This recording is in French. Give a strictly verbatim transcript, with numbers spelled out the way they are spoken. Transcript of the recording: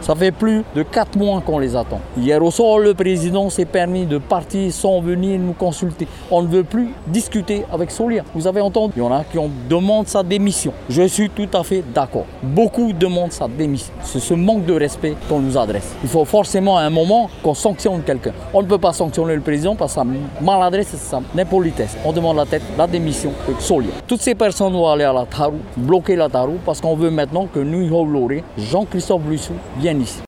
Ça fait plus de quatre mois qu'on les attend. Hier au soir, le président s'est permis de partir sans venir nous consulter. On ne veut plus discuter avec Solia. Vous avez entendu, il y en a qui ont demandé sa démission. Je suis tout à fait d'accord. Beaucoup demandent sa démission. C'est ce manque de respect qu'on nous adresse. Il faut forcément à un moment qu'on sanctionne quelqu'un. On ne peut pas sanctionner le président parce que sa maladresse et sa impolitesse. On demande la tête, la démission de Solia. Toutes ces personnes doivent aller à la Tharu, bloquer la Tharu parce qu'on veut maintenant que Nuihou Loré, Jean-Christophe Lussou vienne ici.